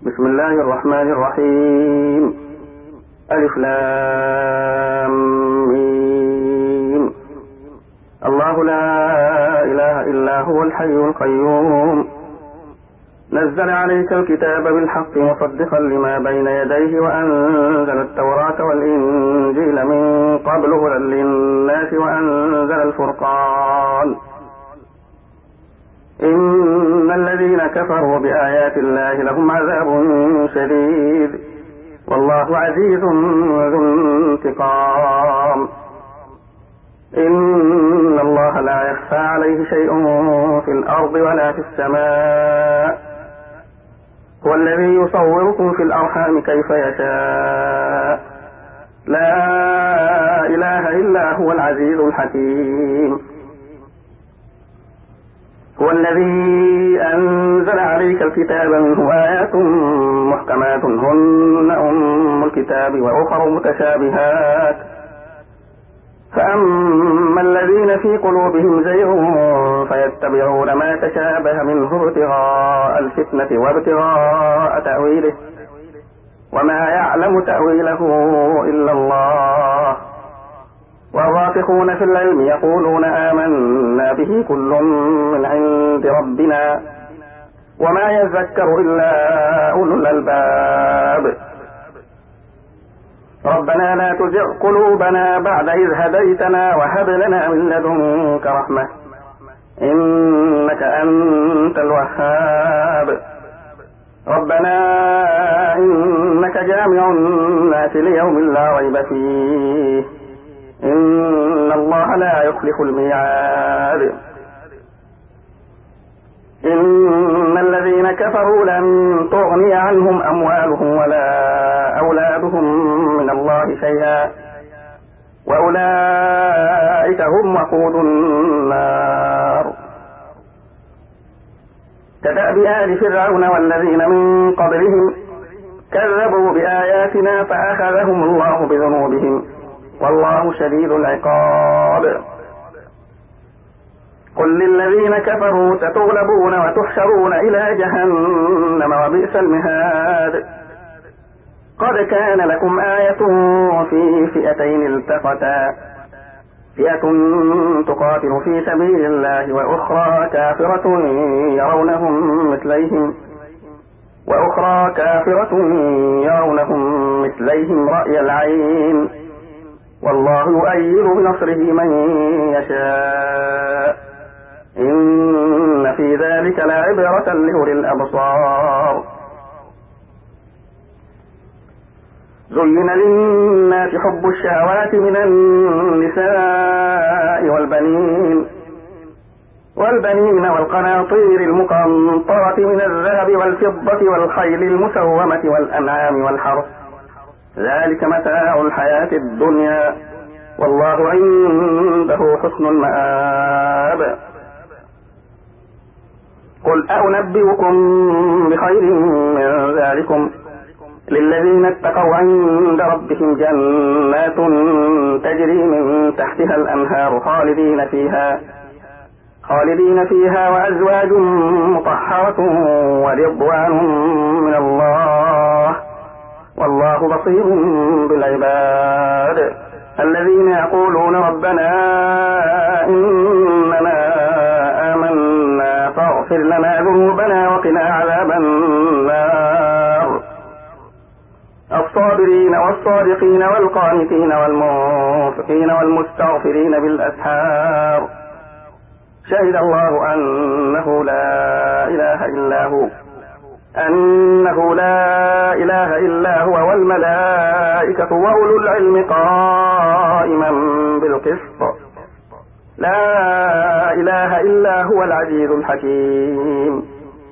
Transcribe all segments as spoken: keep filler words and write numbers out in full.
بسم الله الرحمن الرحيم. ألف لام ميم. الله لا إله إلا هو الحي القيوم نزل عليك الكتاب بالحق مصدقا لما بين يديه وأنزل التوراة والإنجيل من قبل هدى للناس وأنزل الفرقان إن الذين كفروا بآيات الله لهم عذاب شديد والله عزيز ذو انتقام. إن الله لا يخفى عليه شيء في الأرض ولا في السماء هو الذي يصوركم في الأرحام كيف يشاء لا إله إلا هو العزيز الحكيم. هو الذي أنزل عليك الكتاب منه آيات محكمات هن أم الكتاب وأخر متشابهات فأما الذين في قلوبهم زيغ فيتبعون ما تشابه منه ابتغاء الفتنة وابتغاء تأويله وما يعلم تأويله إلا الله والراسخون في العلم يقولون آمنا به كل من عند ربنا وما يذكر إلا أولو الألباب. ربنا لا تزغ قلوبنا بعد إذ هديتنا وهب لنا من لدنك رحمة إنك أنت الوهاب. ربنا إنك جامع الناس ليوم لا ريب فيه إن الله لا يخلف الميعاد. إن الذين كفروا لن تغني عنهم أموالهم ولا أولادهم من الله شيئا وأولئك هم وقود النار. كدأب آل فرعون والذين من قبلهم كذبوا بآياتنا فأخذهم الله بذنوبهم والله شديد العقاب. قل للذين كفروا ستغلبون وتحشرون إلى جهنم وبئس المهاد. قد كان لكم آية في فئتين التقتا فئة تقاتل في سبيل الله وأخرى كافرة يرونهم مثليهم وأخرى كافرة يرونهم مثليهم رأي العين والله يؤيد بنصره من يشاء إن في ذلك لعبرة لأولي الأبصار. زين للناس حب الشهوات من النساء والبنين والبنين والقناطير المقنطرة من الذهب والفضة والخيل المسومة والأنعام والحرث ذلك متاع الحياة الدنيا والله عنده حسن المآب. قل أنبئكم بخير من ذلكم للذين اتقوا عند ربهم جنات تجري من تحتها الأنهار خالدين فيها خالدين فيها وأزواج مطهرة ورضوان من الله والله بصير بالعباد. الذين يقولون ربنا إننا آمنا فاغفر لنا ذنوبنا وقنا عذاب النار. الصابرين والصادقين والقانتين والمنفقين والمستغفرين بالأسحار شهد الله أنه لا إله إلا هو أنه لا إله إلا هو والملائكة وأولو العلم قائما بالقسط لا إله إلا هو العزيز الحكيم.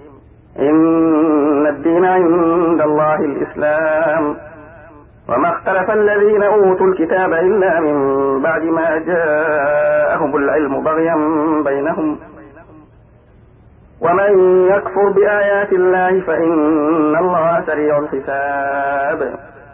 إن الدين عند الله الإسلام وما اختلف الذين أوتوا الكتاب إلا من بعد ما جاءهم العلم بغيا بينهم ومن يكفر بآيات الله فإن الله سريع الحساب.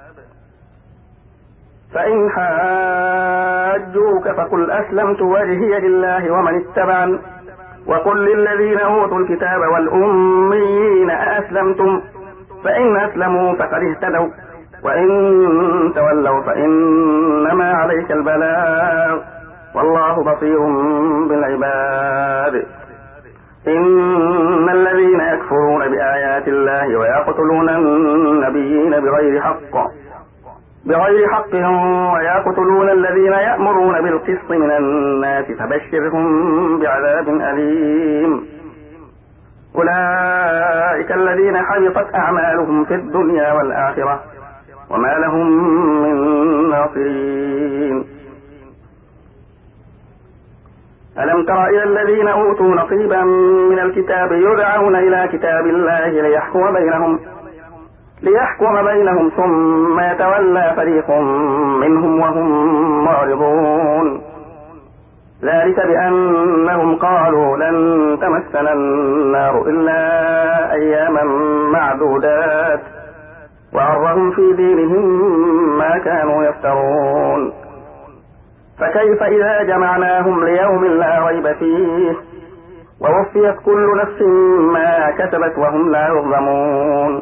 فإن حاجوك فقل أسلمت وجهي لله ومن اتبعني وقل للذين أوتوا الكتاب والأميين أأسلمتم فإن أسلموا فقد اهتدوا وإن تولوا فإنما عليك البلاغ والله بصير بالعباد. إن الذين يكفرون بآيات الله ويقتلون النبيين بغير حق بغير حق ويقتلون الذين يأمرون بالقسط من الناس فبشرهم بعذاب أليم. أولئك الذين حبطت أعمالهم في الدنيا والآخرة وما لهم من ناصرين. ألم تر إلى الذين أوتوا نصيبا من الكتاب يدعون إلى كتاب الله ليحكم بينهم ليحكم بينهم ثم يتولى فريق منهم وهم معرضون. ذلك بأنهم قالوا لن تمسنا النار إلا أياما معدودات وغرهم في دينهم ما كانوا يفترون. فكيف إذا جمعناهم ليوم لا ريب فيه ووفيت كل نفس ما كسبت وهم لا يظلمون.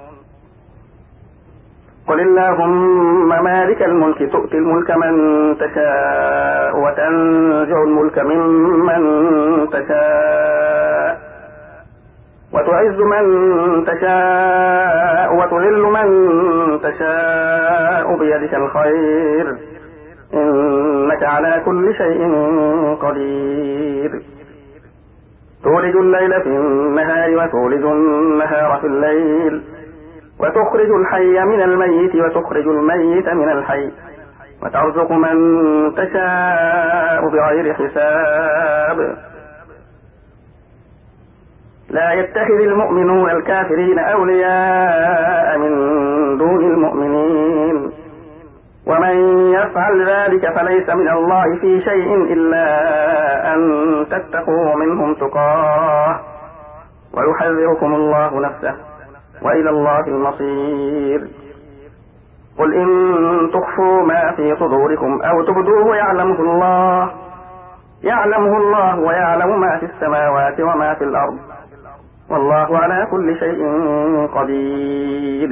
قل اللهم مالك الملك تؤتي الملك من تشاء وتنزع الملك ممن تشاء وتعز من تشاء وتذل من تشاء بيدك الخير إنك على كل شيء قدير. تولج الليل في النهار وتولج النهار في الليل وتخرج الحي من الميت وتخرج الميت من الحي وترزق من تشاء بغير حساب. لا يتخذ المؤمنون الكافرين أولياء من دون المؤمنين ومن يفعل ذلك فليس من الله في شيء إلا أن تتقوا منهم تقاه ويحذركم الله نفسه وإلى الله المصير. قل إن تخفوا ما في صدوركم أو تبدوه يعلمه الله يعلمه الله ويعلم ما في السماوات وما في الأرض والله على كل شيء قدير.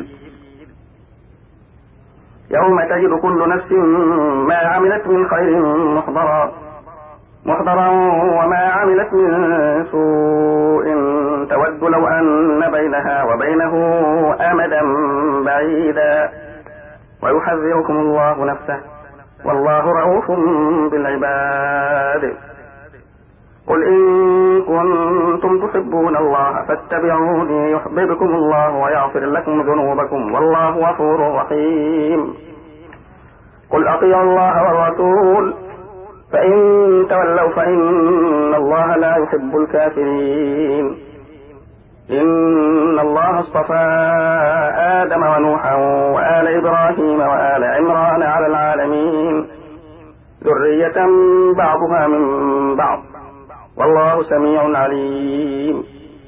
يوم تجد كل نفس ما عملت من خير محضرا محضرا وما عملت من سوء تود لو أن بينها وبينه أمدا بعيدا ويحذركم الله نفسه والله رؤوف بالعباد. قل إن كنتم تحبون الله فاتبعوني يحببكم الله ويغفر لكم ذنوبكم والله غفور رحيم. قل أطيعوا الله والرسول فإن تولوا فإن الله لا يحب الكافرين. إن الله اصطفى آدم ونوحا وآل إبراهيم وآل عمران على العالمين ذرية بعضها من بعض والله سميع عليم.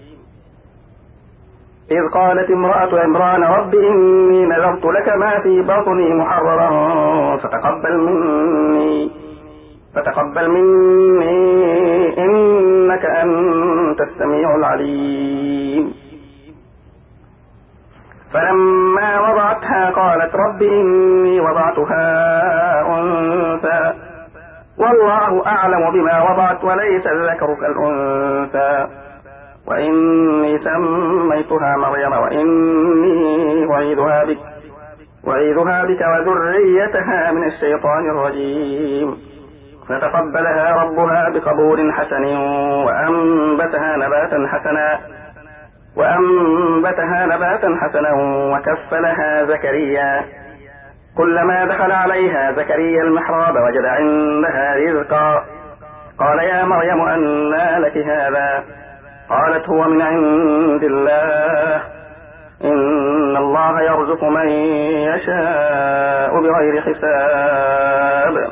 إذ قالت امرأة عمران رب إني نذرت لك ما في بطني محررا فتقبل مني فتقبل مني إنك أنت السميع العليم. فلما وضعتها قالت رب إني وضعتها أنثى والله أعلم بما وضعت وليس الذكر كالأنثى وإني سميتها مريم وإني أعيذها بك وأعيذها بك وذريتها من الشيطان الرجيم. فتقبلها ربها بقبول حسن وأنبتها نباتا حسنا وأنبتها نباتا حسنا وكفلها زكريا. كلما دخل عليها زكريا المحراب وجد عندها رزقا قال يا مريم أنى لك هذا قالت هو من عند الله إن الله يرزق من يشاء بغير حساب.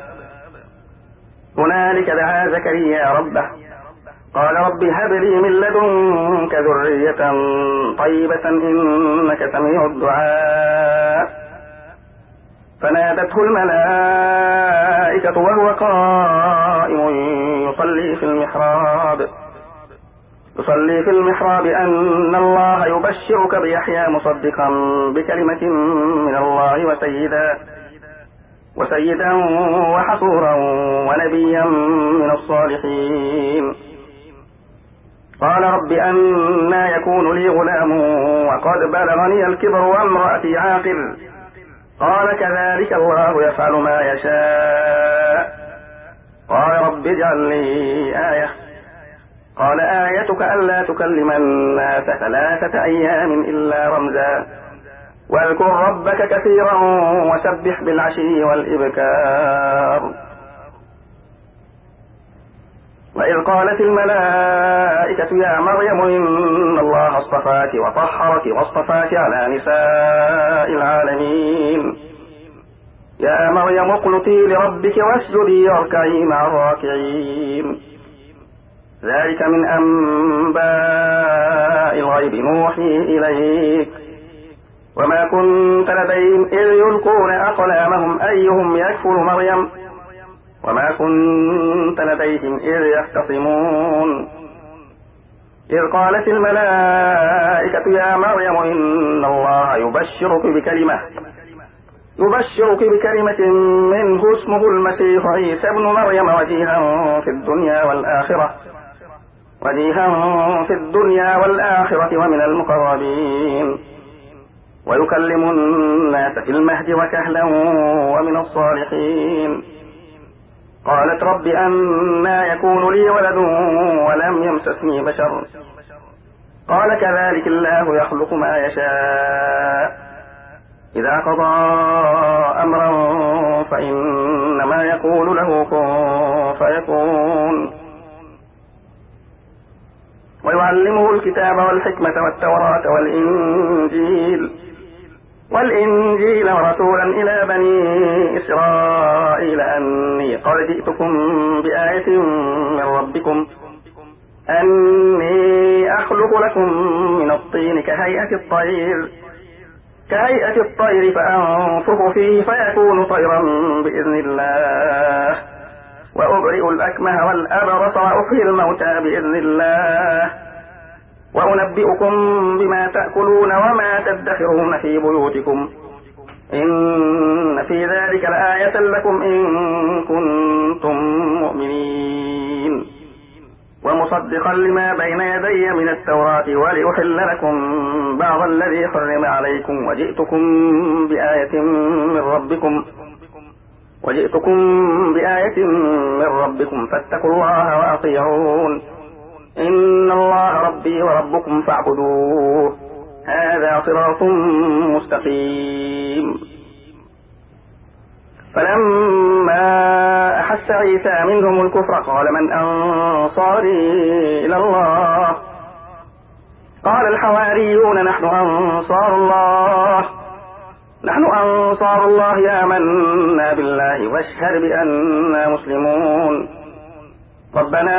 هنالك دعا زكريا ربه قال رب هب لي من لدنك ذرية طيبة إنك سميع الدعاء. فنادته الملائكة وهو قائم يصلي في المحراب يصلي في المحراب أن الله يبشرك بيحيى مصدقا بكلمة من الله وسيدا وسيدا وحصورا ونبيا من الصالحين. قال رب أنى يكون لي غلام وقد بلغني الكبر وامرأتي عاقر. قال كذلك الله يفعل ما يشاء. قال رب اجعل لي آية. قال آيتك ألا تكلم الناس ثلاثة أيام إلا رمزا واذكر ربك كثيرا وسبح بالعشي والإبكار. وإذ قالت الملائكة يا مريم إن الله اصطفاك وطهرك واصطفاك على نساء العالمين. يا مريم اقنتي لربك واسجدي واركعي مع الراكعين. ذلك من أنباء الغيب نوحي إليك وما كنت لديهم إذ يلقون أقلامهم أيهم يكفل مريم وما كنت لديهم إذ يختصمون. إذ قالت الملائكة يا مريم إن الله يبشرك بكلمة يبشرك بكلمة منه اسمه المسيح عيسى ابن مريم وجيها في الدنيا والآخرة وجيها في الدنيا والآخرة ومن المقربين ويكلم الناس في المهد وكهلا ومن الصالحين. قالت رب أنى يكون لي ولد ولم يمسسني بشر. قال كذلك الله يخلق ما يشاء. إذا قضى أمرا فإنما يقول له كن فيكون. ويعلمه الكتاب والحكمة والتوراة والإنجيل والإنجيل ورسولا إلى بني إسرائيل أني قد جئتكم بآية من ربكم أني أخلق لكم من الطين كهيئة الطير كهيئة الطير فأنفخ فيه فيكون طيرا بإذن الله وأبرئ الأكمه والأبرص وأحيي الموتى بإذن الله وأنبئكم بما تأكلون وما تدخرون في بيوتكم إن في ذلك لآية لكم إن كنتم مؤمنين. ومصدقا لما بين يدي من التوراة ولأحل لكم بعض الذي حرم عليكم وجئتكم بآية من ربكم وجئتكم بآية من ربكم فاتقوا الله وأطيعون إن الله ربي وربكم فاعبدوه هذا صراط مستقيم. فلما أحس عيسى منهم الكفر قال من أنصاري إلى الله قال الحواريون نحن أنصار الله نحن أنصار الله آمنا بالله واشهد بأننا مسلمون. ربنا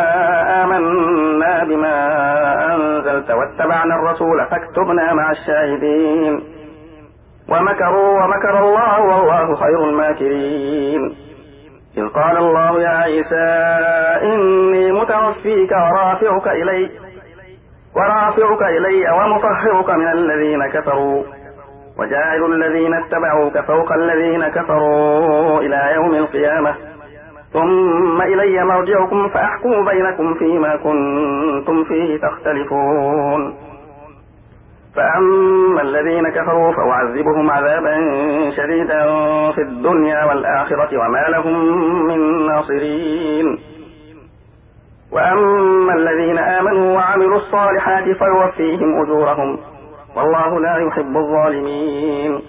آمنا بما أنزلت واتبعنا الرسول فاكتبنا مع الشاهدين. ومكروا ومكر الله والله خير الماكرين. إذ قال الله يا عيسى إني متوفيك ورافعك إلي ورافعك إلي ومطهرك من الذين كفروا وجاعل الذين اتبعوك فوق الذين كفروا إلى يوم القيامة ثم إلي مرجعكم فأحكم بينكم فيما كنتم فيه تختلفون. فأما الذين كفروا فأعذبهم عذابا شديدا في الدنيا والآخرة وما لهم من ناصرين. وأما الذين آمنوا وعملوا الصالحات فيوفيهم أجورهم والله لا يحب الظالمين.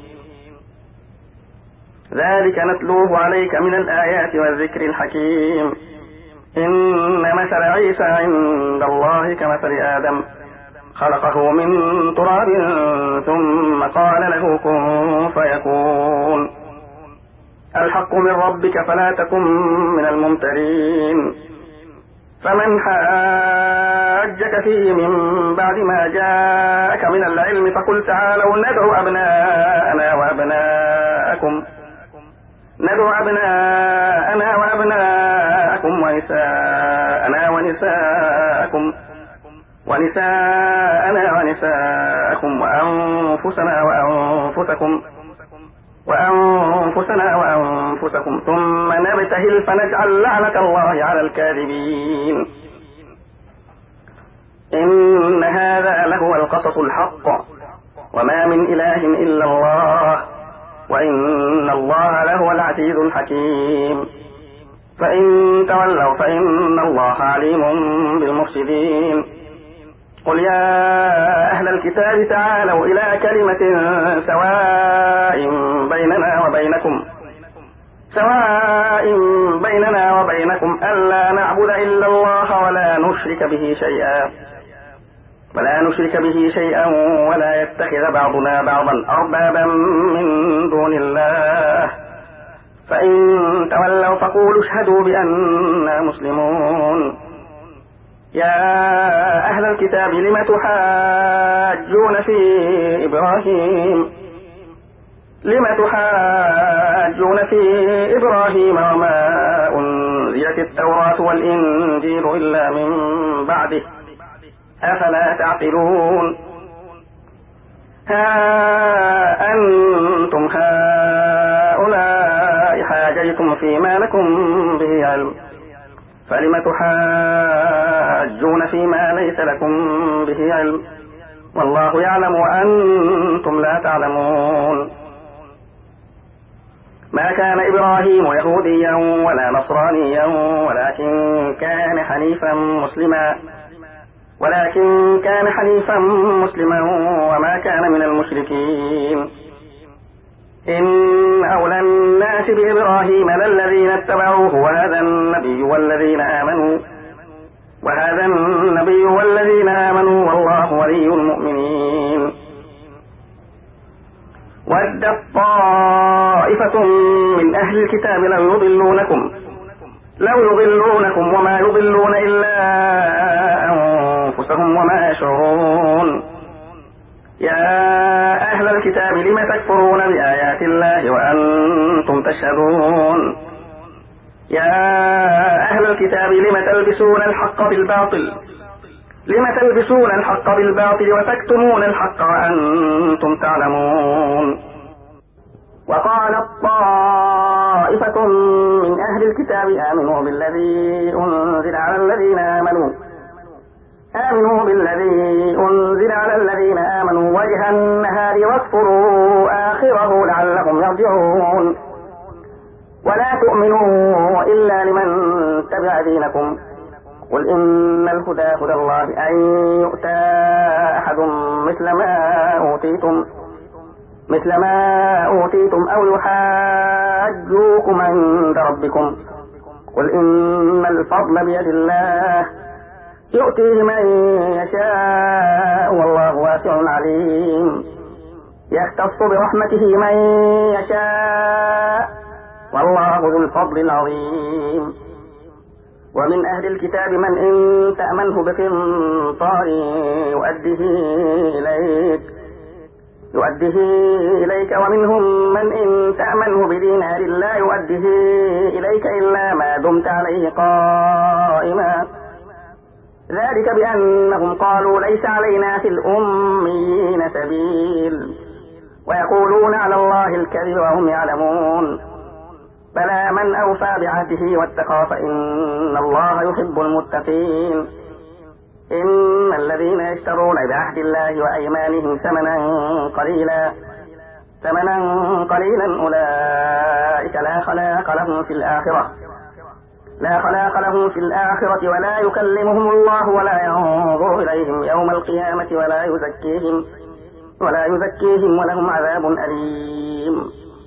ذلك نتلوه عليك من الآيات والذكر الحكيم. إن مثل عيسى عند الله كمثل آدم خلقه من تراب ثم قال له كن فيكون. الحق من ربك فلا تكن من الممترين. فمن حاجك فيه من بعد ما جاءك من العلم فقل تعالوا ندعو أبناءنا وأبناءكم ندعو أبناءنا وأبناءكم ونساءنا ونساءكم ونساءنا ونساءكم وأنفسنا وأنفسكم وأنفسنا وأنفسكم ثم نبتهل فنجعل لعنة الله على الكاذبين. إن هذا لهو القصص الحق وما من إله إلا الله وإن الله لهو العزيز الحكيم. فإن تولوا فإن الله عليم بالمفسدين. قل يا أهل الكتاب تعالوا إلى كلمة سواء بيننا وبينكم سواء بيننا وبينكم ألا نعبد إلا الله ولا نشرك به شيئا ولا نشرك به شيئا ولا يتخذ بعضنا بعضا أربابا من دون الله فإن تولوا فقولوا اشهدوا بأننا مسلمون. يا أهل الكتاب لم تحاجون في إبراهيم لم تحاجون في إبراهيم وما أنزلت التوراة والإنجيل إلا من بعده أفلا تعقلون. ها أنتم هؤلاء حاججتم فيما لكم به علم فلم تحاجون فيما ليس لكم به علم والله يعلم وأنتم لا تعلمون. ما كان إبراهيم يهوديا ولا نصرانيا ولكن كان حنيفا مسلما ولكن كان حنيفا مسلما وما كان من المشركين. إن أولى الناس بإبراهيم للذين اتبعوه وهذا النبي والذين آمنوا وهذا النبي والذين آمنوا والله ولي المؤمنين. ودت طائفة من أهل الكتاب لو يضلونكم لو يضلونكم وما يضلون إلا أنفسهم وما يشعرون. يا أهل الكتاب لم تكفرون بآيات الله وأنتم تشهدون. يا أهل الكتاب لم تلبسون الحق بالباطل لم تلبسون الحق بالباطل وتكتمون الحق وأنتم تعلمون. وقالت طائفة من أهل الكتاب آمنوا بالذي أنزل على الذين آمنوا آمنوا بالذي أنزل على الذين آمنوا وجه النهار واكفروا آخره لعلهم يرجعون. ولا تؤمنوا إلا لمن تبع دينكم قل إن الهدى هدى الله أن يؤتى أحد مثل ما أوتيتم مثل ما أوتيتم أو يحاجوكم عند ربكم قل إن الفضل بيد الله يؤتيه من يشاء والله واسع عليم. يختص برحمته من يشاء والله ذو الفضل العظيم. ومن أهل الكتاب من إن تأمنه بقنطار يؤديه إليك يؤديه إليك ومنهم من إن تأمنه بدينار لا يؤديه إليك إلا ما دمت عليه قائما ذلك بأنهم قالوا ليس علينا في الأميين سبيل ويقولون على الله الكذب وهم يعلمون. بلى من أوفى بعهده واتقى فإن الله يحب المتقين. إن الذين يشترون بعهد الله وأيمانهم ثمنا قليلا ثمنا قليلا أولئك لا خلاق لهم في الآخرة لا خلاق لهم في الآخرة ولا يكلمهم الله ولا ينظر إليهم يوم القيامة ولا يزكيهم ولا يزكيهم ولهم عذاب أليم.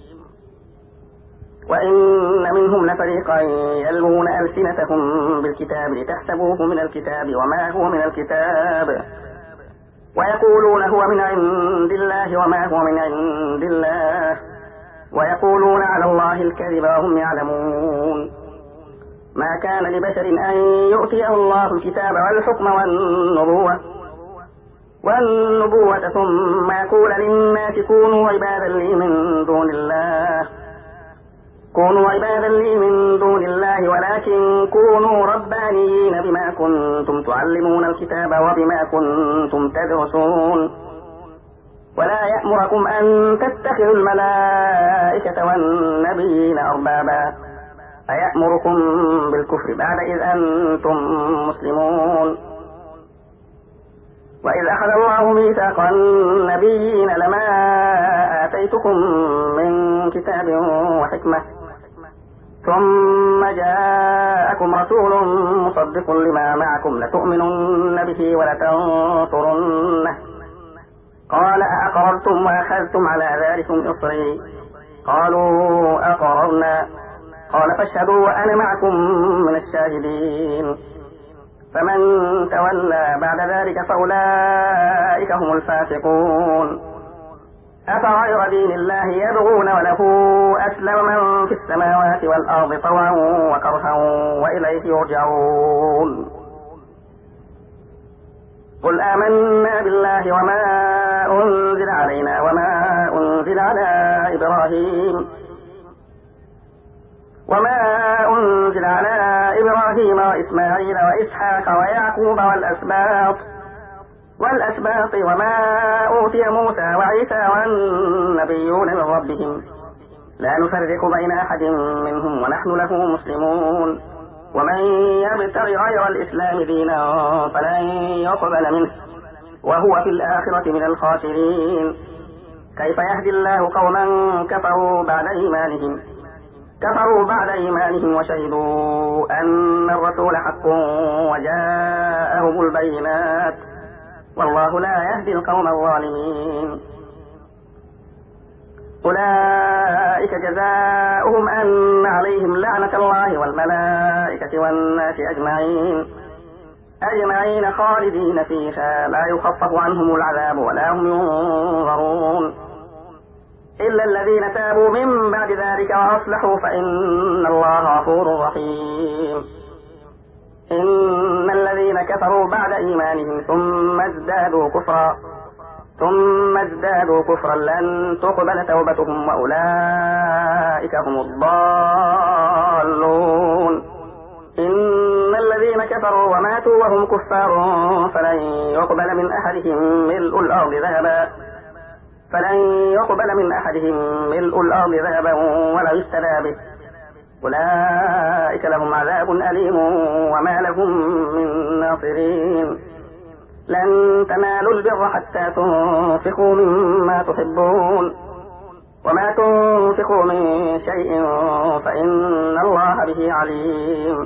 وإن منهم لفريقا يلوون ألسنتهم بالكتاب لتحسبوه من الكتاب وما هو من الكتاب ويقولون هو من عند الله وما هو من عند الله ويقولون على الله الكذب وهم يعلمون. ما كان لبشر أن يؤتيه الله الكتاب والحكم والنبوة والنبوة ثم يقول للناس كونوا عبادا لي من دون الله كونوا عبادا لي من دون الله ولكن كونوا ربانيين بما كنتم تعلمون الكتاب وبما كنتم تدرسون ولا يأمركم أن تتخذوا الملائكة والنبيين أربابا أيأمركم بالكفر بعد إذ أنتم مسلمون وإذ أخذ الله ميثاق النبيين لما آتيتكم من كتاب وحكمة ثم جاءكم رسول مصدق لما معكم لتؤمنن به ولتنصرنه قال أأقررتم وأخذتم على ذلكم إصري قالوا أقررنا قال فاشهدوا وأنا معكم من الشاهدين فمن تولى بعد ذلك فأولئك هم الفاسقون أفغير دين الله يبغون وله أسلم من في السماوات والأرض طوعا وكرها وإليه يرجعون قل آمنا بالله وما أنزل علينا وما أنزل على إبراهيم وما أنزل على إبراهيم وإسماعيل وإسحاق ويعقوب والأسباط والأسباط وما أوتي موسى وعيسى والنبيون من ربهم لا نفرق بين أحد منهم ونحن له مسلمون ومن يبتغ غير الإسلام دينا فلن يقبل منه وهو في الآخرة من الخاسرين كيف يهدي الله قوما كفروا بعد إيمانهم كفروا بعد إيمانهم وشهدوا أن الرسول حق وجاءهم البينات والله لا يهدي القوم الظالمين أولئك جزاؤهم أن عليهم لعنة الله والملائكة والناس أجمعين أجمعين خالدين فيها لا يخفف عنهم العذاب ولا هم ينظرون إلا الذين تابوا من بعد ذلك وأصلحوا فإن الله غفور رحيم إن الذين كفروا بعد إيمانهم ثم ازدادوا كفرا ثم ازدادوا كفرا لن تقبل توبتهم وأولئك هم الضالون إن الذين كفروا وماتوا وهم كفار فلن يقبل من أحدهم ملء الأرض ذهبا فلن يقبل من أحدهم ملء الأرض ذهبا ولو افتدى به أولئك لهم عذاب أليم وما لهم من ناصرين لن تنالوا البر حتى تنفقوا مما تحبون وما تنفقوا من شيء فإن الله به عليم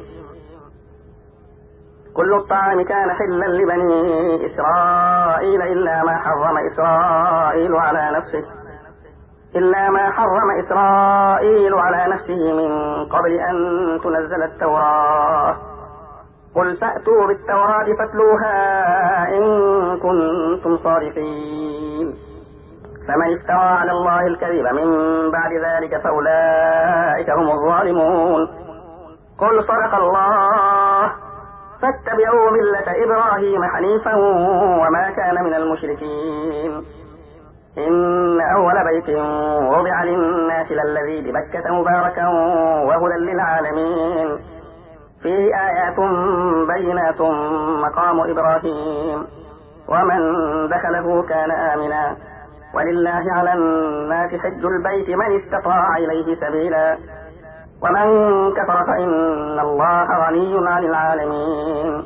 كل الطعام كان حلا لبني إسرائيل إلا ما حرم إسرائيل على نفسه إلا ما حرم إسرائيل على نفسه من قبل أن تنزل التوراة قل فأتوا بالتوراة فاتلوها إن كنتم صادقين فمن افترى على الله الكذب من بعد ذلك فأولئك هم الظالمون قل صدق الله فاتبعوا ملة إبراهيم حنيفا وما كان من المشركين إن أول بيت وضع للناس للذي ببكة مباركا وهدى للعالمين فيه آيات بينات مقام إبراهيم ومن دخله كان آمنا ولله على الناس حج البيت من استطاع إليه سبيلا ومن كفر فإن الله غني عن العالمين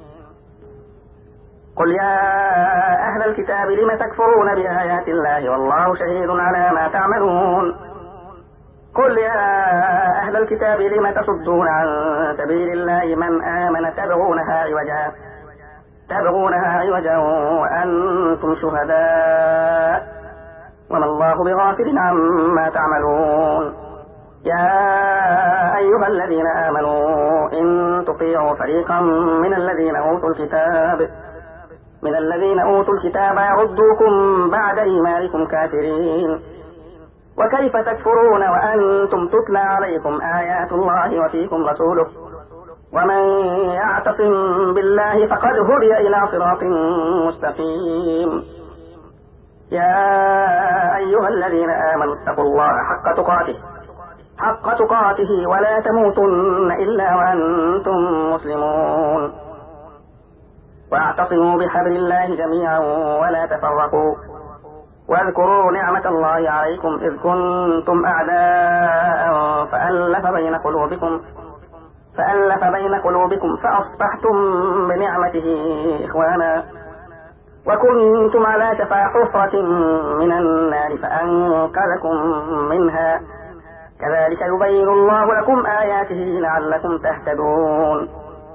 قل يا أهل الكتاب لم تكفرون بآيات الله والله شهيد على ما تعملون قل يا أهل الكتاب لم تصدون عن سبيل الله من آمن تبغونها عوجا تبغونها عوجا وأنتم شهداء وما الله بغافل عما تعملون يا أيها الذين آمنوا إن تطيعوا فريقا من الذين أوتوا الكتاب من الذين أوتوا الكتاب يردوكم بعد إيمانكم كافرين وكيف تكفرون وأنتم تتلى عليكم آيات الله وفيكم رسوله ومن يعتصم بالله فقد هدي إلى صراط مستقيم يا أيها الذين آمنوا اتقوا الله حق تقاته حق تقاته ولا تموتن إلا وأنتم مسلمون واعتصموا بحبل الله جميعا ولا تفرقوا واذكروا نعمة الله عليكم إذ كنتم أعداء فألف بين قلوبكم فألف بين قلوبكم فأصبحتم بنعمته إخوانا وكنتم على شفا حفرة من النار فأنقذكم منها كذلك يبين الله لكم آياته لعلكم تهتدون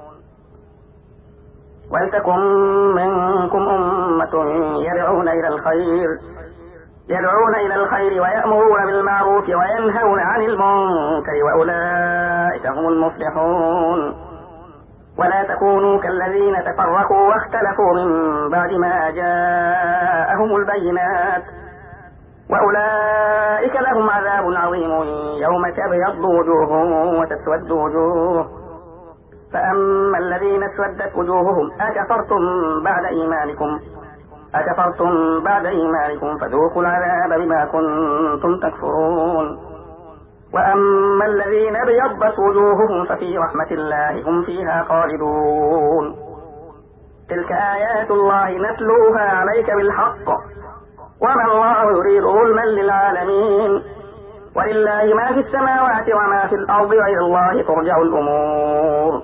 ولتكن منكم أمة يدعون إلى الخير يدعون إلى الخير ويأمرون بالمعروف وينهون عن المنكر وأولئك هم المفلحون ولا تكونوا كالذين تفرقوا واختلفوا من بعد ما جاءهم البينات وأولئك لهم عذاب عظيم يوم تبيض وجوه وتسود وجوه فأما الذين اسودت وجوههم أكفرتم بعد إيمانكم أكفرتم بعد إيمانكم فذوقوا العذاب بما كنتم تكفرون وأما الذين ابيضت وجوههم ففي رحمة الله هم فيها خالدون تلك آيات الله نتلوها عليك بالحق وما الله يريد ظلما للعالمين ولله ما في السماوات وما في الأرض وإلى الله ترجع الأمور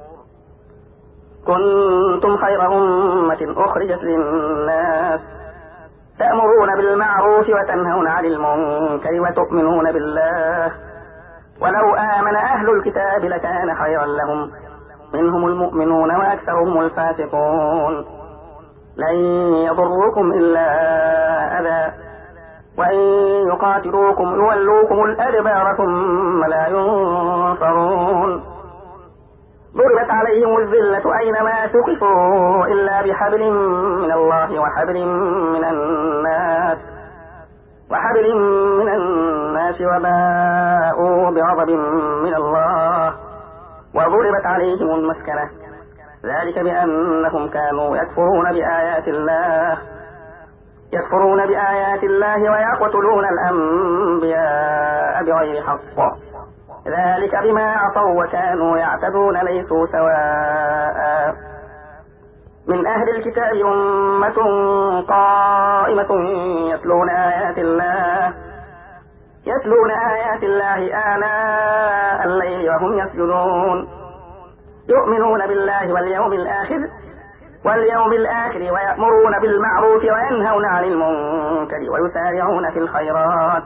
كنتم خير أمة أخرجت للناس تأمرون بالمعروف وتنهون عن المنكر وتؤمنون بالله ولو آمن أهل الكتاب لكان خيرا لهم منهم المؤمنون وأكثرهم الفاسقون لن يضركم إلا أذى وإن يقاتلوكم يولوكم الأدبار ثم لا ينصرون ضربت عليهم الذلة أينما ثقفوا إلا بحبل من الله وحبل من الناس وحبل من الناس وباءوا بغضب من الله وضربت عليهم المسكنة ذلك بأنهم كانوا يكفرون بآيات الله يكفرون بآيات الله ويقتلون الأنبياء بغير حق ذلك بما عصوا وكانوا يعتدون ليسوا سواء من أهل الكتاب أمة قائمة يتلون آيات الله يتلون آيات الله آناء الليل وهم يسجدون يؤمنون بالله واليوم الآخر واليوم الآخر ويأمرون بالمعروف وينهون عن المنكر ويسارعون في الخيرات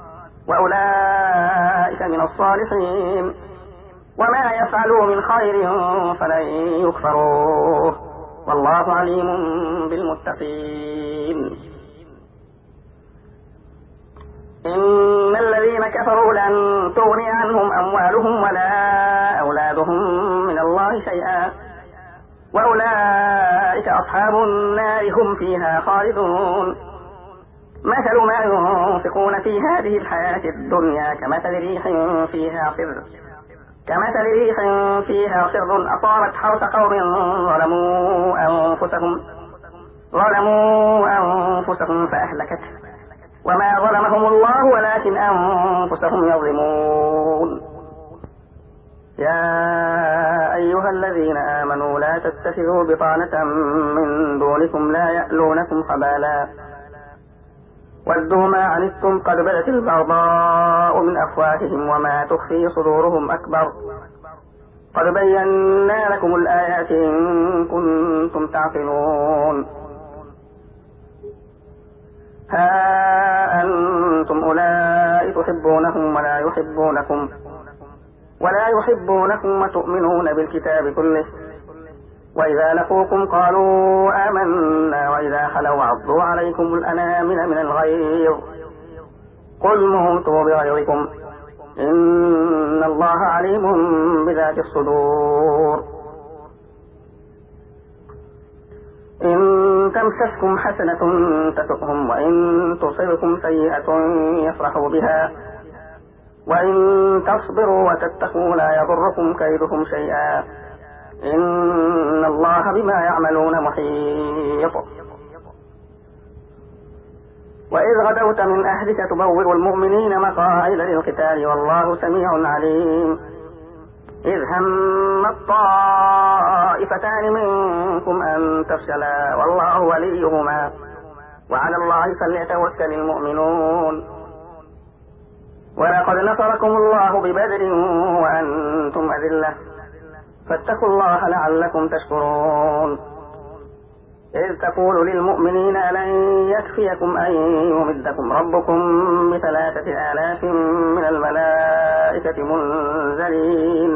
وأولئك من الصالحين وما يفعلوا من خير فلن يكفروه والله عليم بالمتقين إن الذين كفروا لن تغني عنهم أموالهم ولا أولادهم من الله شيئا وأولئك أصحاب النار هم فيها خالدون مثل ما ينفقون في هذه الحياة الدنيا كمثل ريح فيها صر كمثل ريح فيها صر أصابت حرث قوم ظلموا أنفسهم ظلموا أنفسهم فأهلكته وما ظلمهم الله ولكن أنفسهم يظلمون يا أيها الذين آمنوا لا تتخذوا بطانة من دونكم لا يألونكم خبالا ودوا ما عنتم قد بدت البغضاء من أفواههم وما تخفي صدورهم أكبر قد بينا لكم الآيات إن كنتم تعقلون ها أنتم أولئك تحبونهم ولا يحبونكم ولا يحبونكم وتؤمنون بالكتاب كله وإذا لقوكم قالوا آمنا وإذا خلوا عضوا عليكم الأنامل من الغيظ قل موتوا بغيظكم إن الله عليم بذات الصدور إن تمسسكم حسنة تسؤهم وإن تصبكم سيئة يفرحوا بها وإن تصبروا وتتقوا لا يضركم كيدهم شيئا إن الله بما يعملون محيط وإذ غدوت من أهلك تبوئ المؤمنين مقاعد للقتال والله سميع عليم إذ هم الطائفتان منكم أن تفشلا والله وليهما وعلى الله فليتوكل المؤمنون ولقد نصركم الله ببدر وأنتم أذلة فاتقوا الله لعلكم تشكرون إذ تقول للمؤمنين ألن يكفيكم أن يمدكم ربكم بثلاثة آلاف من الملائكة منزلين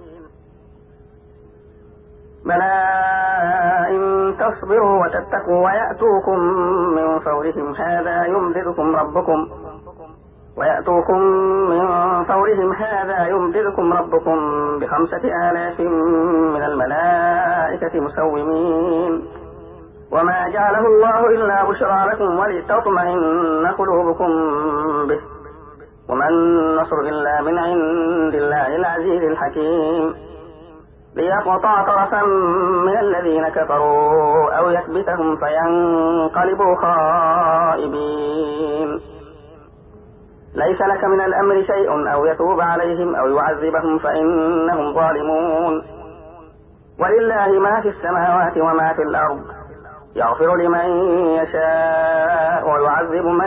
بلى إن تصبروا وتتقوا ويأتوكم من فورهم هذا يمددكم ربكم ويأتوكم من فورهم هذا يمددكم ربكم بخمسة آلاف من الملائكة مسومين وما جعله الله إلا بشرى لكم ولتطمئن قلوبكم به وما النصر إلا من عند الله العزيز الحكيم ليقطع طرفا من الذين كفروا أو يكبتهم فينقلبوا خائبين ليس لك من الأمر شيء أو يتوب عليهم أو يعذبهم فإنهم ظالمون ولله ما في السماوات وما في الأرض يغفر لمن يشاء ويعذب من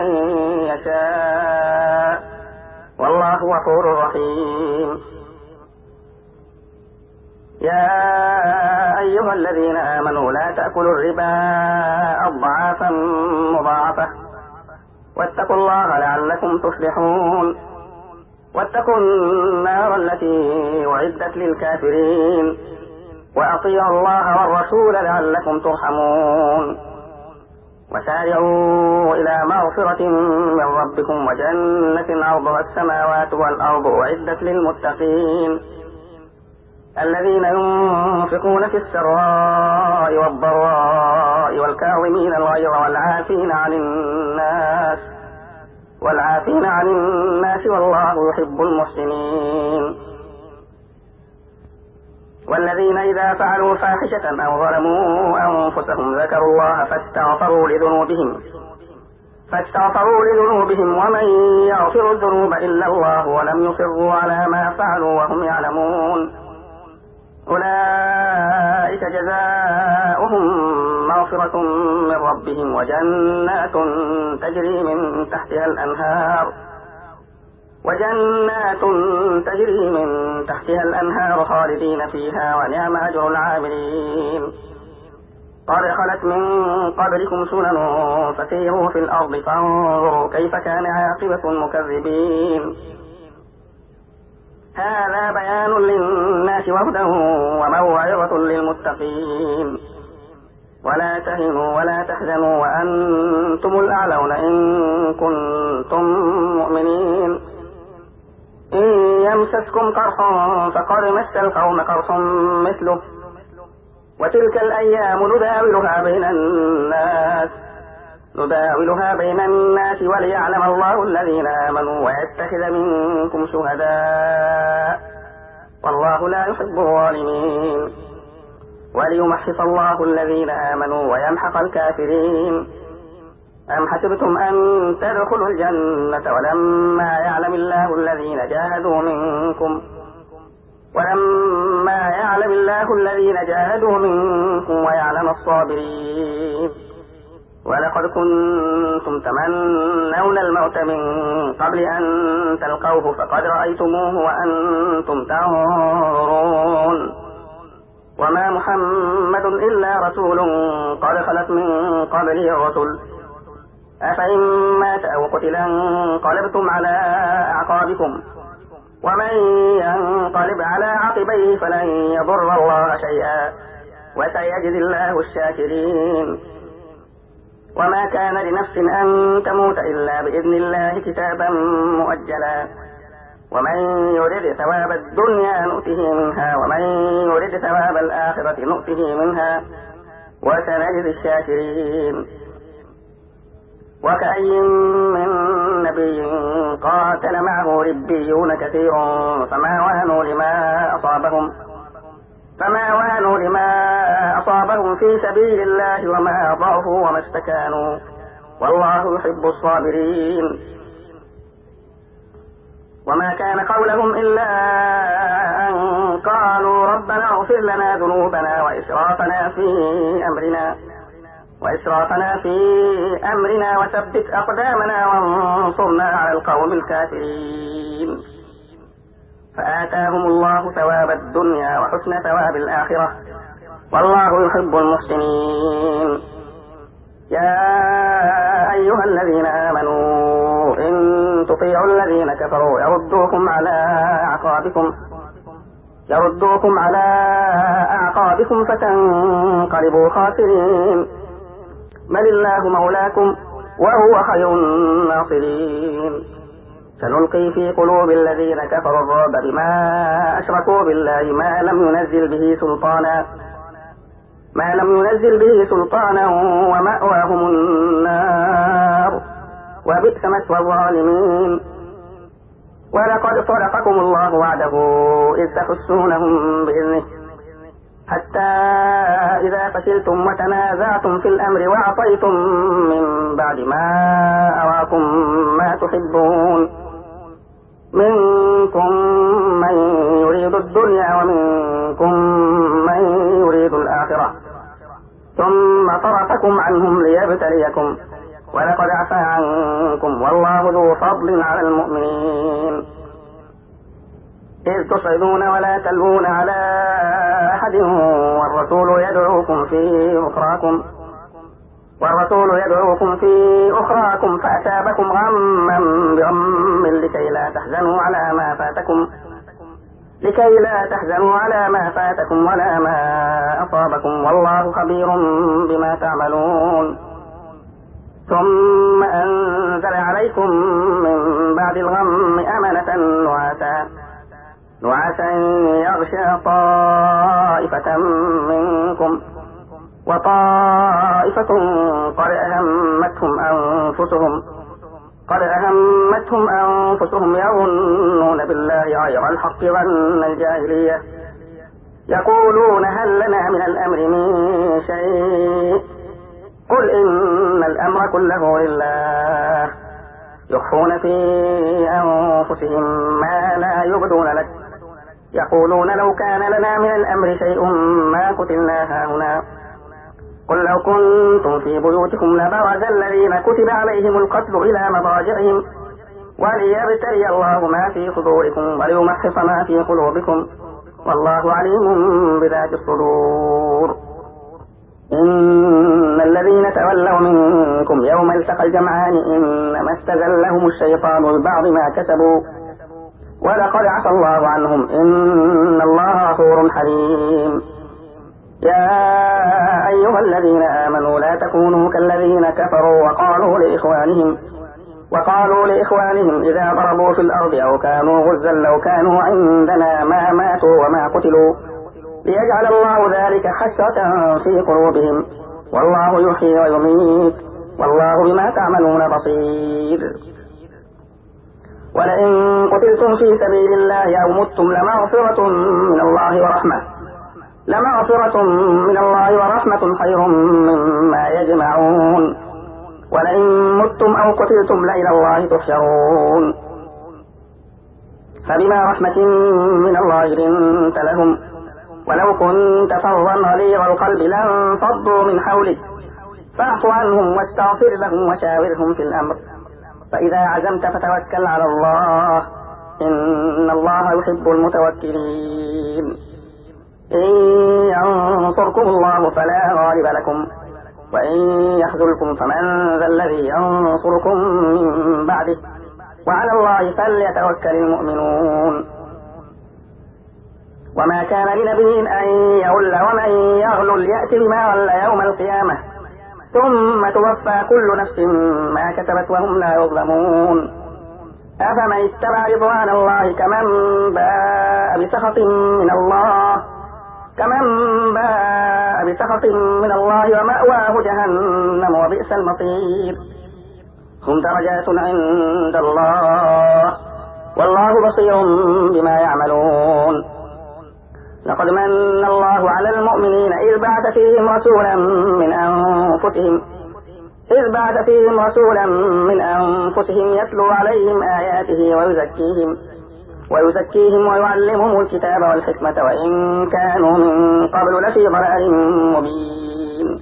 يشاء والله غفور رحيم يا أيها الذين آمنوا لا تأكلوا الربا أضعافا مضاعفة واتقوا الله لعلكم تفلحون واتقوا النار التي أعدت للكافرين وأطيعوا الله والرسول لعلكم ترحمون وسارعوا إلى مغفرة من ربكم وجنة عرضها السماوات والأرض أعدت للمتقين الذين ينفقون في السراء والضراء والكاظمين الغيظ والعافين عن الناس والعافين عن الناس والله يحب المحسنين والذين إذا فعلوا فاحشة أو ظلموا أنفسهم ذكروا الله فاستغفروا لذنوبهم فاستغفروا لذنوبهم ومن يغفر الذنوب إلا الله ولم يصروا على ما فعلوا وهم يعلمون أولئك جزاؤهم مغفرة من ربهم وجنات تجري من تحتها الأنهار وجنات تجري من تحتها الأنهار خالدين فيها ونعم أجر العاملين قد خلت من قبلكم سنن فسيروا في الأرض فانظروا كيف كان عاقبة المكذبين هذا بيان للناس وهدى وموعظة للمتقين ولا تهنوا ولا تحزنوا وأنتم الأعلون إن كنتم مؤمنين إن يمسسكم قرح فقد مس القوم قرح مثله وتلك الأيام نداولها بين الناس نداولها بين الناس وليعلم الله الذين آمنوا ويتخذ منكم شهداء والله لا يحب الظالمين وليمحص الله الذين آمنوا ويمحق الكافرين أم حسبتم أن تدخلوا الجنة ولما يعلم الله الذين جاهدوا منكم ولما يعلم الله الذين جاهدوا منكم ويعلم الصابرين ولقد كنتم تمنون الموت من قبل أن تلقوه فقد رأيتموه وأنتم تنظرون وما محمد إلا رسول قد خلت من قبله الرسل أفإن مات أو قتل انقلبتم على أعقابكم ومن ينقلب على عقبيه فلن يضر الله شيئا وسيجزي الله الشاكرين وما كان لنفس أن تموت إلا بإذن الله كتابا مؤجلا ومن يرد ثواب الدنيا نؤته منها ومن يرد ثواب الآخرة نؤته منها وسنجزي الشاكرين وكأي من نبي قاتل معه ربيون كثير فما وهنوا لما أصابهم فما وهنوا لما أصابهم في سبيل الله وما ضعفوا وما استكانوا والله يحب الصابرين. وما كان قولهم إلا أن قالوا ربنا اغفر لنا ذنوبنا وإسرافنا في أمرنا وإسرافنا في أمرنا وثبت أقدامنا وانصرنا على القوم الكافرين. فآتاهم الله ثواب الدنيا وحسن ثواب الآخرة والله يحب المحسنين. يا أيها الذين آمنوا إن تطيعوا الذين كفروا يردوكم على أعقابكم يردوكم على أعقابكم فتنقلبوا خاسرين. بل الله مولاكم وهو خير الناصرين. سنلقي في قلوب الذين كفروا الرعب بما أشركوا بالله ما لم ينزل به سلطانا ما لم ينزل به سلطانا ومأواهم النار وبئس مثوى الظالمين. ولقد صدقكم الله وعده إذ تحسونهم بإذنه حتى إذا فشلتم وتنازعتم في الأمر وعصيتم من بعد ما أراكم ما تحبون منكم من يريد الدنيا ومنكم من يريد الآخرة ثم صرفكم عنهم ليبتليكم ولقد عفا عنكم والله ذو فضل على المؤمنين. إذ تصعدون ولا تلوون على أحد والرسول يدعوكم في أخراكم والرسول يدعوكم في أخراكم فأثابكم غما بغم لكي لا تحزنوا على ما فاتكم لكي لا تحزنوا على ما فاتكم ولا ما أصابكم والله خبير بما تعملون. ثم أنزل عليكم من بعد الغم أمنة نعاسا نعاسا يغشى طائفة منكم وطائفة قد أهمتهم أنفسهم قد أهمتهم أنفسهم يظنون بالله غير الحق ظن الجاهلية يقولون هل لنا من الأمر من شيء قل إن الأمر كله لله يخفون في أنفسهم ما لا يبدون لك يقولون لو كان لنا من الأمر شيء ما قتلنا هاهنا قل لو كنتم في بيوتكم لبرز الذين كتب عليهم القتل إلى مضاجعهم وليبتلي الله ما في صدوركم وليمحص ما في قلوبكم والله عليم بذات الصدور. إن الذين تولوا منكم يوم التقى الجمعان إنما استزلهم الشيطان ببعض ما كسبوا ولقد عفا الله عنهم إن الله غفور حليم. يا أيها الذين آمنوا لا تكونوا كالذين كفروا وقالوا لإخوانهم وقالوا لإخوانهم إذا ضربوا في الأرض أو كانوا غزا لو كانوا عندنا ما ماتوا وما قتلوا ليجعل الله ذلك حسرة في قلوبهم والله يحيي ويميت والله بما تعملون بصير. ولئن قتلتم في سبيل الله أو متم لمغفرة من الله ورحمة لمغفرة من الله ورحمة خير مما يجمعون. ولئن متم أو قتلتم لإلى الله تحشرون. فبما رحمة من الله لنت لهم ولو كنت فظا غليظ القلب لانفضوا من حولك فاعف عنهم واستغفر لهم وشاورهم في الأمر فإذا عزمت فتوكل على الله إن الله يحب المتوكلين. إن ينصركم الله فلا غالب لكم وإن يخذلكم فمن ذا الذي ينصركم من بعده وعلى الله فليتوكل المؤمنون. وما كان لنبي أن يغل ومن يغلل يأتي بما غل يوم القيامة ثم توفى كل نفس ما كسبت وهم لا يظلمون. أفمن اتبع رضوان الله كمن باء بسخط من الله كمن باء بسخط من الله ومأواه جهنم وبئس المصير. هم درجات عند الله والله بصير بما يعملون. لقد من الله على المؤمنين إذ بعث فيهم رسولا من أنفسهم إذ بعث فيهم رسولا من أنفسهم يتلو عليهم آياته ويزكيهم ويزكيهم ويعلمهم الكتاب والحكمة وإن كانوا من قبل لفي ضلال مبين.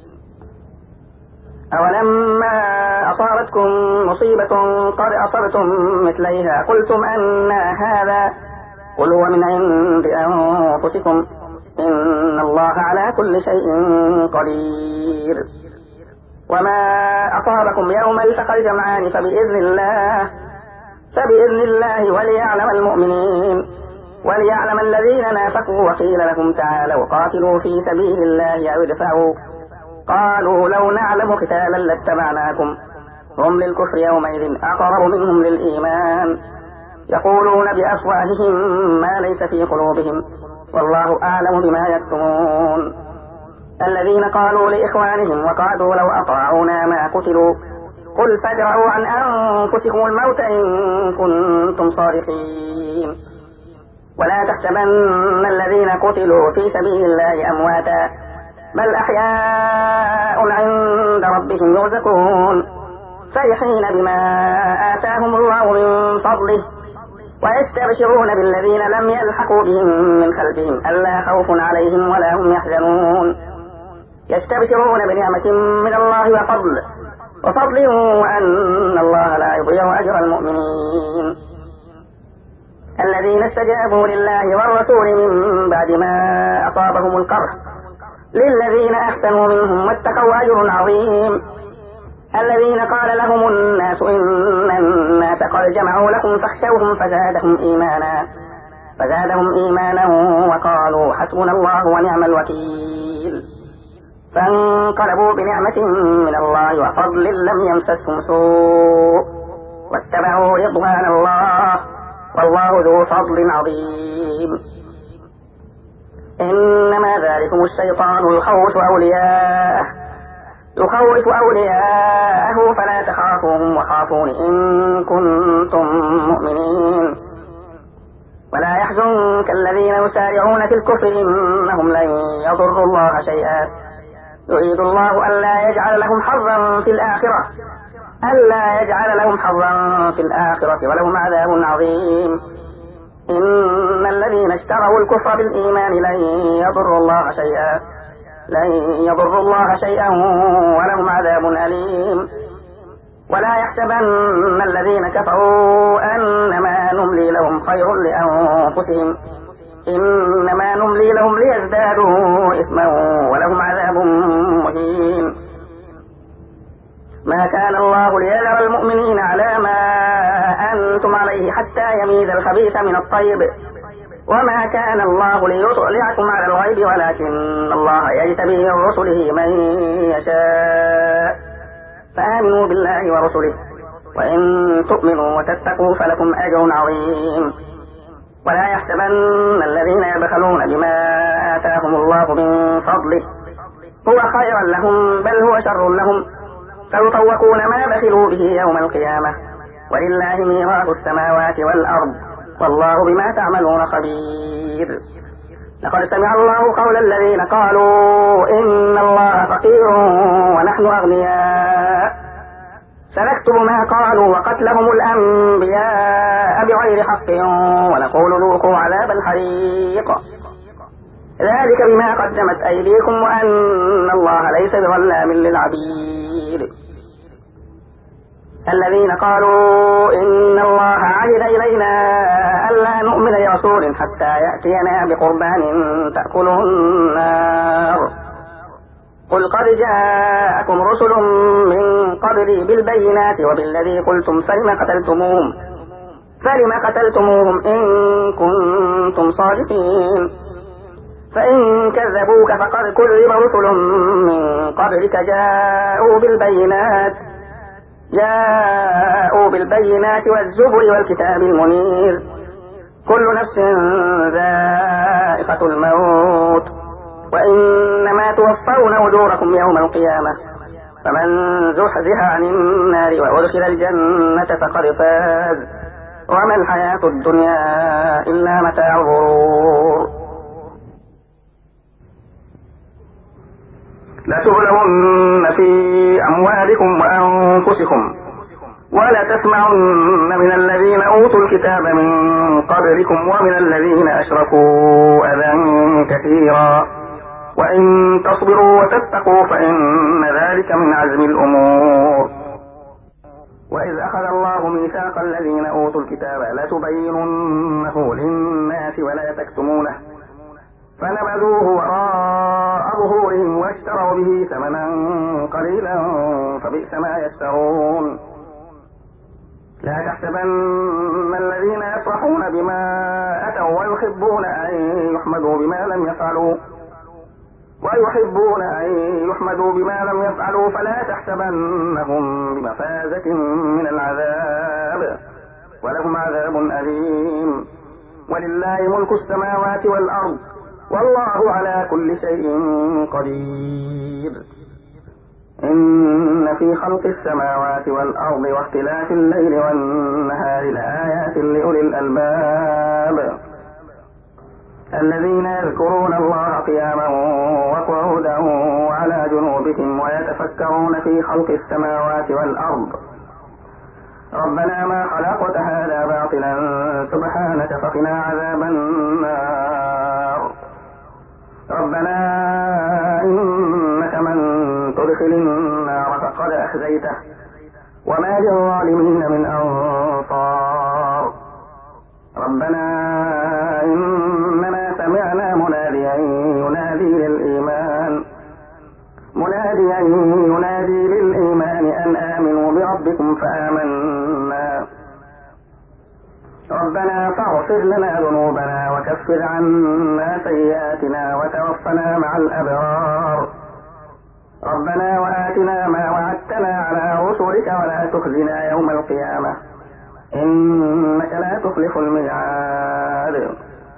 أولما أصابتكم مصيبة قد أصبتم مثليها قلتم أن هذا قل هو من عند أنفسكم إن الله على كل شيء قدير. وما أصابكم يوم التقى الجمعان فبإذن الله فبإذن الله وليعلم المؤمنين وليعلم الذين نافقوا وقيل لهم تعالوا قاتلوا في سبيل الله أو ادفعوا قالوا لو نعلم قتالا لاتبعناكم هم للكفر يومئذ أقرب منهم للإيمان يقولون بأفواههم ما ليس في قلوبهم والله أعلم بما يكتمون. الذين قالوا لإخوانهم وقعدوا لو أطاعونا ما قتلوا قل فادرءوا عن أنفسكم الموت إن كنتم صادقين ولا تحسبن الذين قتلوا في سبيل الله أمواتا بل أحياء عند ربهم يرزقون فرحين بما آتاهم الله من فضله ويستبشرون بالذين لم يلحقوا بهم من خلفهم ألا خوف عليهم ولا هم يحزنون يستبشرون بنعمة من الله وفضل وفضل وأن الله لا يضيع أجر المؤمنين. الذين استجابوا لله والرسول من بعد ما أصابهم القرح للذين أحسنوا منهم واتقوا أجر عظيم. الذين قال لهم الناس إن الناس قد جمعوا لكم فاخشوهم فزادهم إيمانا فزادهم إيمانا وقالوا حسبنا الله ونعم الوكيل فانقلبوا بنعمة من الله وفضل لم يمسسهم سوء واتبعوا رضوان الله والله ذو فضل عظيم. إنما ذلكم الشيطان يخوف أولياءه يخوف أولياءه فلا تخافوهم وخافون إن كنتم مؤمنين ولا يحزنك الذين يسارعون في الكفر إنهم لن يضروا الله شيئا يريد الله ألا يجعل لهم حظا في الآخرة ألا يجعل لهم حظا في الآخرة ولهم عذاب عظيم. إن الذين اشتروا الكفر بالإيمان لن يضروا الله شيئا لن يضروا الله شيئا ولهم عذاب أليم. ولا يحسبن الذين كفروا أنما نملي لهم خير لأنفسهم إنما نملي لهم ليزدادوا إثما ولهم عذاب مهين. ما كان الله ليذر المؤمنين على ما أنتم عليه حتى يميز الخبيث من الطيب وما كان الله ليطلعكم على الغيب ولكن الله يجتبي من رسله من يشاء فآمنوا بالله ورسله وإن تؤمنوا وتتقوا فلكم أجر عظيم. ولا يحسبن الذين يبخلون بما آتاهم الله من فضله هو خيرا لهم بل هو شر لهم سيطوقون ما بخلوا به يوم القيامة ولله ميراث السماوات والأرض والله بما تعملون خبير. لقد سمع الله قول الذين قالوا إن الله فقير ونحن أغنياء سنكتب ما قالوا وقتلهم الأنبياء بغير حق ونقول ذوقوا عذاب الحريق ذلك بما قدمت أيديكم وأن الله ليس بظلام للعبيد. الذين قالوا إن الله عهد إلينا ألا نؤمن لرسول حتى يأتينا بقربان تأكله النار قل قد جاءكم رسل من قبلي بالبينات وبالذي قلتم فلم قتلتموهم فلم قتلتموهم إن كنتم صادقين فإن كذبوك فقد كذب رسل من قبلك جاءوا بالبينات جاءوا بالبينات والزبر والكتاب المنير كل نفس ذائقة الموت وإنما توفون أجوركم يوم القيامة فمن زحزح عن النار وأدخل الجنة فقد فاز وما الحياة الدنيا إلا متاع الغرور. لتبلغن في أموالكم وأنفسكم ولتسمعن من الذين أوتوا الكتاب من قبلكم ومن الذين أشركوا أذى كثيرا وإن تصبروا وتتقوا فإن ذلك من عزم الأمور. وإذ أخذ الله ميثاق الذين أوتوا الكتاب لتبيننه للناس ولا تكتمونه فنبذوه وراء ظهورهم واشتروا به ثمنا قليلا فبئس ما يشترون. لا تحسبن الذين يفرحون بما أتوا ويحبون أن يحمدوا بما لم يفعلوا ويحبون أن يحمدوا بما لم يفعلوا فلا تحسبنهم بمفازة من العذاب ولهم عذاب أليم. ولله ملك السماوات والأرض والله على كل شيء قدير. إن في خلق السماوات والأرض واختلاف الليل والنهار لآيات لأولي الألباب الذين يذكرون الله قياما وقعودا وعلى جنوبهم ويتفكرون في خلق السماوات والأرض ربنا ما خلقت هذا باطلا سبحانك فقنا عذاب النار. ربنا إنك من تدخل النار فقد أخزيته وما للظالمين من أنصار. ربنا إننا سمعنا مناديا ينادي للإيمان مناديا ينادي للإيمان أن آمنوا بربكم فآمنا. ربنا فاغفر لنا ذنوبنا وكفر عنا سيئاتنا وتوفنا مع الأبرار. ربنا وآتنا ما وعدتنا على رسلك ولا تخزنا يوم القيامة إنك لا تخلف الميعاد.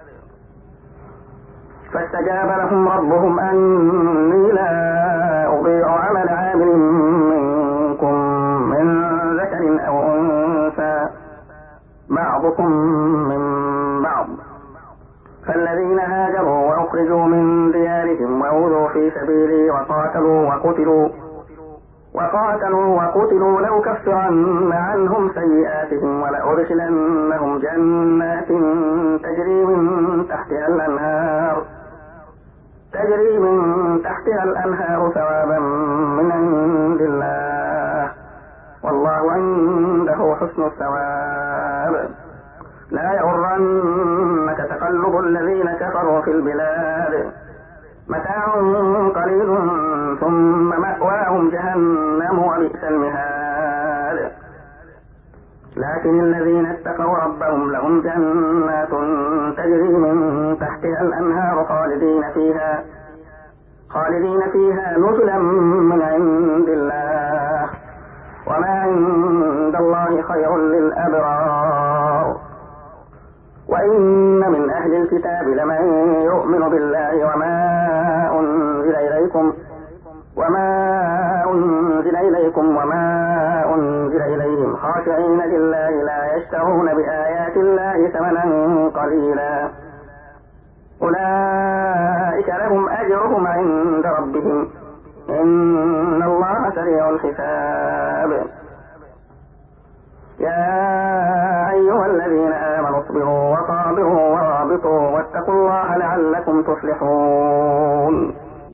فاستجاب لهم ربهم أني لا أضيع عمل عامل منكم من ذكر أو أنثى بعضكم من بعض فالذين هاجروا وأخرجوا من ديارهم وأوذوا في سبيلي وقاتلوا وقتلوا وقاتلوا وقتلوا لأكفرن عنهم سيئاتهم ولأدخلنهم جنات تجري من تحتها الأنهار تجري من تحتها الأنهار ثوابا من عند الله والله عنده حسن الثواب. لا يغرنك تقلب الذين كفروا في البلاد متاع قليل ثم مأواهم جهنم وبئس المهاد. لكن الذين اتقوا ربهم لهم جنات تجري من تحتها الأنهار خالدين فيها خالدين فيها نزلا من عند الله وما عند الله خير للأبرار. وإن من أهل الكتاب لمن يؤمن بالله وما أنزل إليكم وما أنزل إليكم وما أنزل إليهم خاشعين لله لا يشترون بآيات الله ثمنا قليلا أولئك لهم أجرهم عند ربهم إن الله سريع الحساب. يا أيها الذين آمنوا اصبروا وصابروا ورابطوا واتقوا الله لعلكم تفلحون.